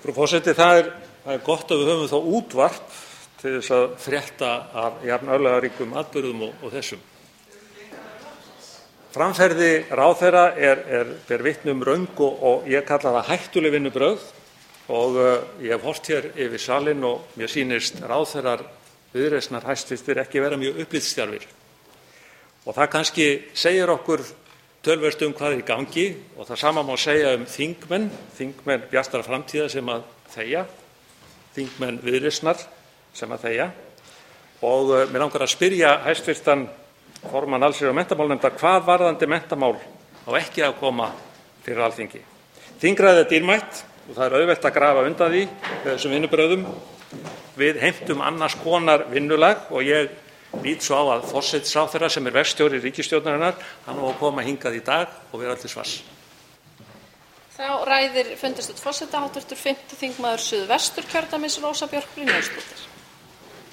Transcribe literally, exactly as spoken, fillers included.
Frú forseti, það er, það er gott að við höfum þá útvarp til þess að frétta af jafn örlagaríkum atburðum og, og þessum. Framferði ráðherra er, er ber vitni um röng og, og ég kalla það hættuleg vinnubrögð og uh, ég hef horft hér yfir salinn og mér sýnist ráðherrar Viðreisnar hæstvirtir ekki vera mjög upplitsdjarfir. Og það kannski segir okkur töluvert um hvað er í gangi og það sama má segja um þingmenn, þingmenn Bjartrar framtíðar sem að þegja, þingmenn Viðreisnar sem að þegja. Og uh, mér langar að spyrja hæstvirtan formann allsherjar- og menntamálanefndar hvað varðandi menntamál á ekki að koma fyrir Alþingi. Þingræðið er dýrmætt og það er auðvelt að grafa undan því með þessum vinnubrögðum. Við heimtum annars konar vinnulag og ég lít svo á að forsætisráðherra sem er verkstjóri ríkisstjórnarinnar, hann á að koma hingað í dag og vera til svars. Þá ræðir fundarstjórn forseta háttvirtur fimmti þingmaður Suðvesturkjördæmis Rósa Björk Brynjólfsdóttir.